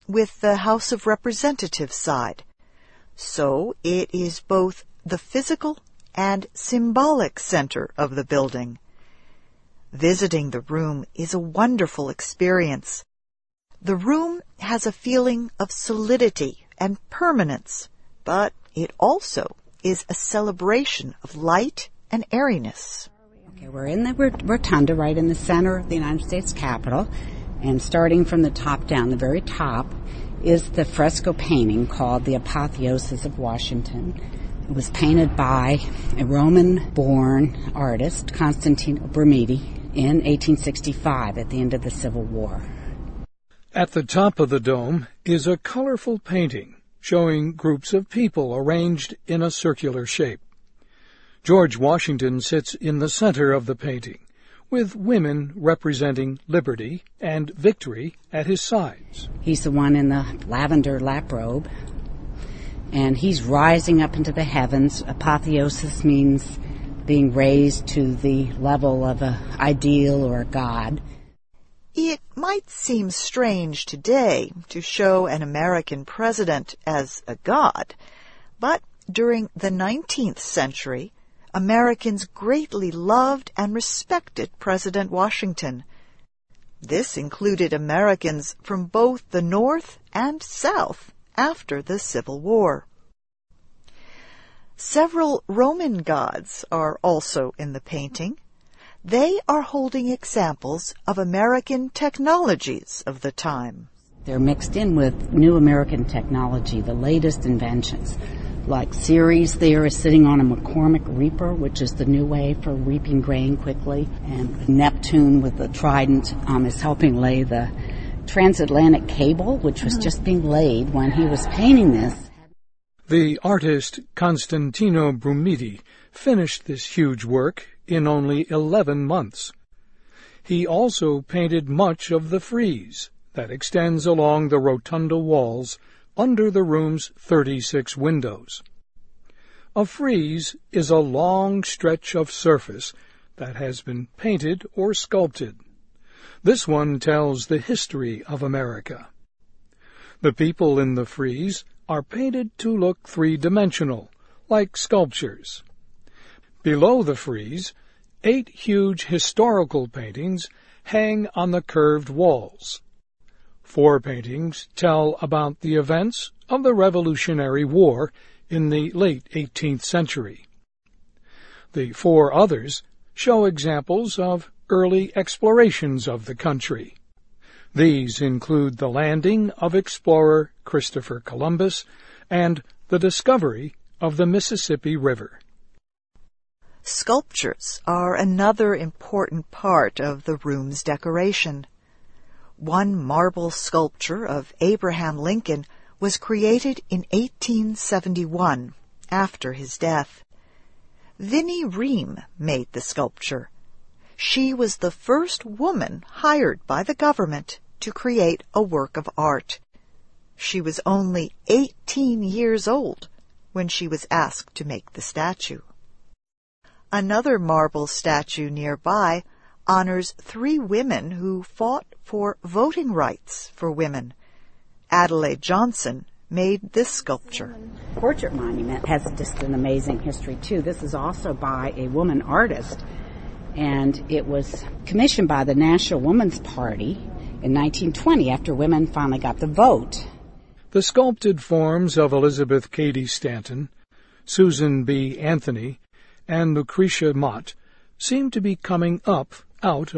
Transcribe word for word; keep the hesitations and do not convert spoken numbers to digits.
with the House of Representatives side. So it is both the physical and symbolic center of the building. Visiting the room is a wonderful experience. The room has a feeling of solidity and permanence, but it also is a celebration of light and airiness. Okay, we're in the rotunda right in the center of the United States Capitol, and starting from the top down, the very top, is the fresco painting called The Apotheosis of Washington. It was painted by a Roman-born artist, Constantino Brumidi, in eighteen sixty-five at the end of the Civil War. At the top of the dome is a colorful painting showing groups of people arranged in a circular shape. George Washington sits in the center of the painting, with women representing liberty and victory at his sides. He's the one in the lavender lap robe, and he's rising up into the heavens. Apotheosis means being raised to the level of an ideal or a god. It might seem strange today to show an American president as a god, but during the nineteenth century, Americans greatly loved and respected President Washington. This included Americans from both the North and South after the Civil War. Several Roman gods are also in the painting. They are holding examples of American technologies of the time. They're mixed in with new American technology, the latest inventions. Like Ceres there is sitting on a McCormick reaper, which is the new way for reaping grain quickly. And Neptune with the trident um, is helping lay the transatlantic cable, which was just being laid when he was painting this. The artist Constantino Brumidi finished this huge work in only eleven months. He also painted much of the frieze that extends along the rotunda walls under the room's thirty-six windows. A frieze is a long stretch of surface that has been painted or sculpted. This one tells the history of America. The people in the frieze are painted to look three-dimensional, like sculptures. Below the frieze, eight huge historical paintings hang on the curved walls. Four paintings tell about the events of the Revolutionary War in the late eighteenth century. The four others show examples of early explorations of the country. These include the landing of explorer Christopher Columbus and the discovery of the Mississippi River. Sculptures are another important part of the room's decoration. One marble sculpture of Abraham Lincoln was created in eighteen seventy-one, after his death. Vinnie Ream made the sculpture. She was the first woman hired by the government to create a work of art. She was only eighteen years old when she was asked to make the statue. Another marble statue nearby honors three women who fought for voting rights for women. Adelaide Johnson made this sculpture. Portrait monument has just an amazing history, too. This is also by a woman artist, and it was commissioned by the National Woman's Party in nineteen twenty after women finally got the vote. The sculpted forms of Elizabeth Cady Stanton, Susan B. Anthony, and Lucretia Mott seem to be coming up out of